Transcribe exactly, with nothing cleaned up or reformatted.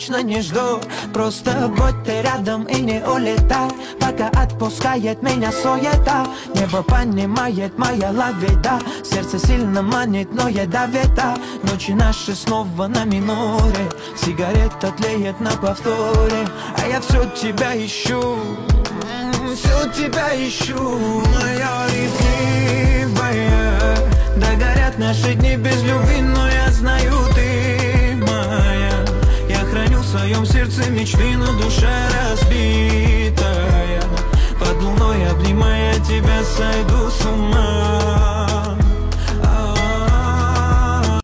не жду, просто будь ты рядом и не улетай, пока отпускает меня суета. Небо понимает моя лавида, сердце сильно манит, но ядовито. Ночи наши снова на миноре, сигарета тлеет на повторе, а я все тебя ищу, все тебя ищу, моя ревнивая. Да горят наши дни без любви, но я знаю, ты моя. Я храню в своем сердце мечты, но душа разбитая. Под луной, обнимая тебя, сойду с ума.